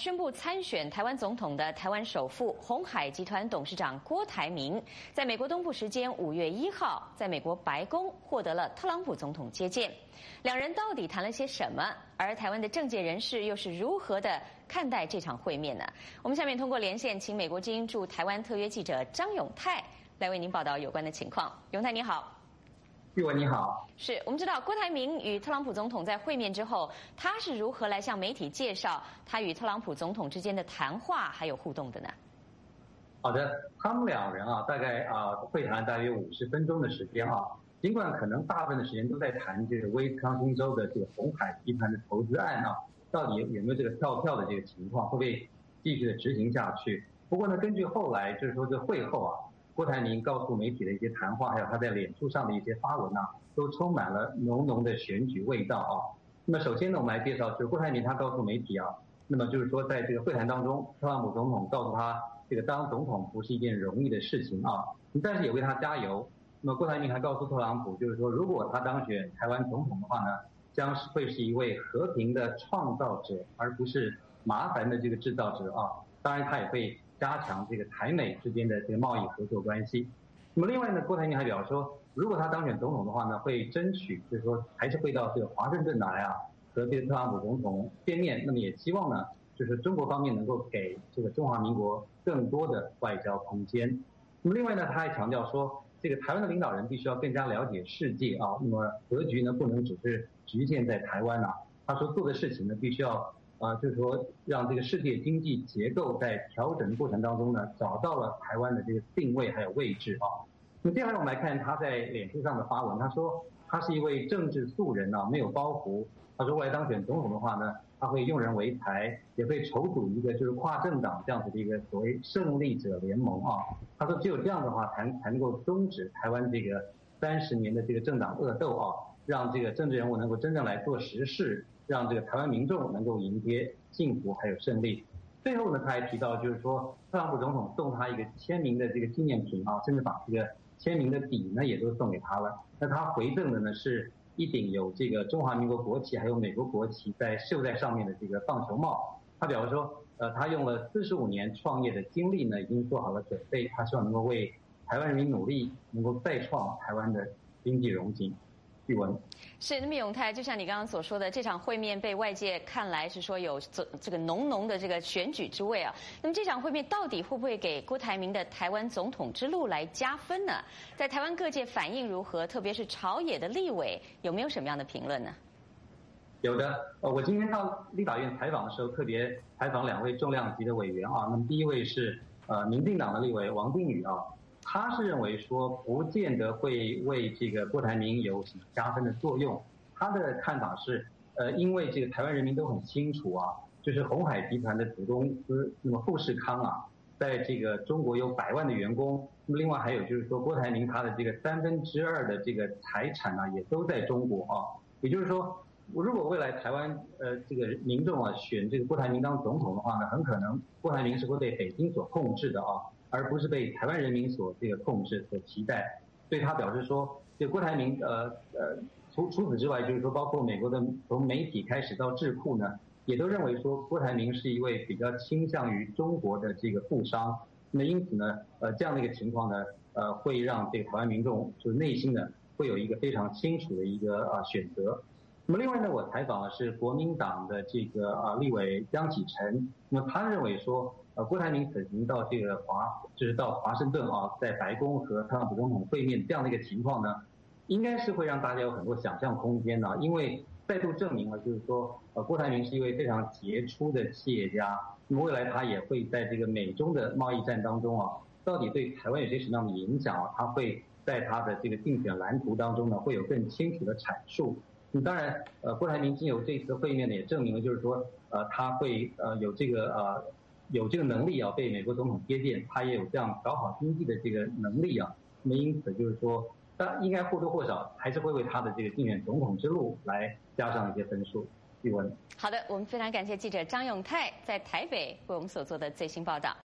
宣布参选台湾总统的台湾首富鸿海集团董事长郭台铭，在美国东部时间5月1号，在美国白宫获得了特朗普总统接见。两人到底谈了些什么？而台湾的政界人士又是如何的看待这场会面呢？我们下面通过连线，请美国之音驻台湾特约记者张永泰来为您报道有关的情况。永泰你好。 玉文你好， 是我们知道郭台铭与特朗普总统在会面之后，他是如何来向媒体介绍他与特朗普总统之间的谈话还有互动的呢？ 好的，他们两人大概会谈大约50分钟的时间尽管可能大部分的时间都在谈这个威斯康星州的这个鸿海集团的投资案到底有没有这个跳票的这个情况，会不会继续的执行下去？不过呢，根据后来就是说这会后郭台铭告诉媒体的一些谈话，还有他在脸书上的一些发文都充满了浓浓的选举味道那么首先呢，我们来介绍就是郭台铭他告诉媒体那么就是说在这个会谈当中，特朗普总统告诉他这个当总统不是一件容易的事情但是也为他加油。那么郭台铭还告诉特朗普，就是说如果他当选台湾总统的话呢，将会是一位和平的创造者，而不是麻烦的这个制造者当然他也会加强这个台美之间的这个贸易合作关系。那么另外呢，郭台铭还表示说，如果他当选总统的话呢，会争取就是说还是会到这个华盛顿来和这个特朗普总统见面。那么也希望呢，就是中国方面能够给这个中华民国更多的外交空间。那么另外呢，他还强调说，这个台湾的领导人必须要更加了解世界那么格局呢不能只是局限在台湾他说做的事情呢必须要就是说让这个世界经济结构在调整的过程当中呢，找到了台湾的这个定位还有位置那么接下来我们来看他在脸书上的发文，他说他是一位政治素人没有包袱。他说未来当选总统的话呢，他会用人为才，也会筹组一个就是跨政党这样子的一个所谓胜利者联盟他说只有这样的话才能够终止台湾这个30年的这个政党恶斗让这个政治人物能够真正来做实事，让这个台湾民众能够迎接幸福还有胜利。最后呢，他还提到就是说特朗普总统送他一个签名的这个纪念品甚至把这个签名的笔呢也都送给他了。那他回赠的呢是一顶有这个中华民国国旗还有美国国旗绣在上面的这个棒球帽。他表示说他用了45年创业的经历呢，已经做好了准备，他希望能够为台湾人民努力，能够再创台湾的经济荣景。玉文是，那么永泰，就像你刚刚所说的，这场会面被外界看来是说有这个浓浓的这个选举之味那么这场会面到底会不会给郭台铭的台湾总统之路来加分呢？在台湾各界反应如何？特别是朝野的立委有没有什么样的评论呢？ 有的，我今天到立法院采访的时候，特别采访2位重量级的委员那么第一位是民进党的立委王定宇他是认为说不见得会为这个郭台铭有什么加分的作用。他的看法是因为这个台湾人民都很清楚就是鸿海集团的子公司那么富士康在这个中国有100万的员工，那么另外还有就是说郭台铭他的这个2/3的这个财产也都在中国也就是说如果未来台湾这个民众选这个郭台铭当总统的话呢，很可能郭台铭是会被北京所控制的而不是被台湾人民所这个控制所期待。所以他表示说，这个郭台铭除此之外，就是说包括美国的从媒体开始到智库呢，也都认为说郭台铭是一位比较倾向于中国的这个富商。那么因此呢这样的一个情况呢会让这个台湾民众就是内心呢会有一个非常清楚的一个选择。那么另外呢，我采访的是国民党的这个立委江启臣。那么他认为说郭台铭此行到这个就是到华盛顿在白宫和特朗普总统会面这样的一个情况呢，应该是会让大家有很多想象空间因为再度证明了就是说郭台铭是一位非常杰出的企业家。那么未来他也会在这个美中的贸易战当中到底对台湾有些什么样的影响他会在他的这个竞选蓝图当中呢会有更清楚的阐述。当然郭台铭经由这次会面呢也证明了就是说他会有这个能力被美国总统接见，他也有这样搞好经济的这个能力那么因此就是说他应该或多或少还是会为他的这个竞选总统之路来加上一些分数。玉文， 好的，我们非常感谢记者张永泰在台北为我们所做的最新报道。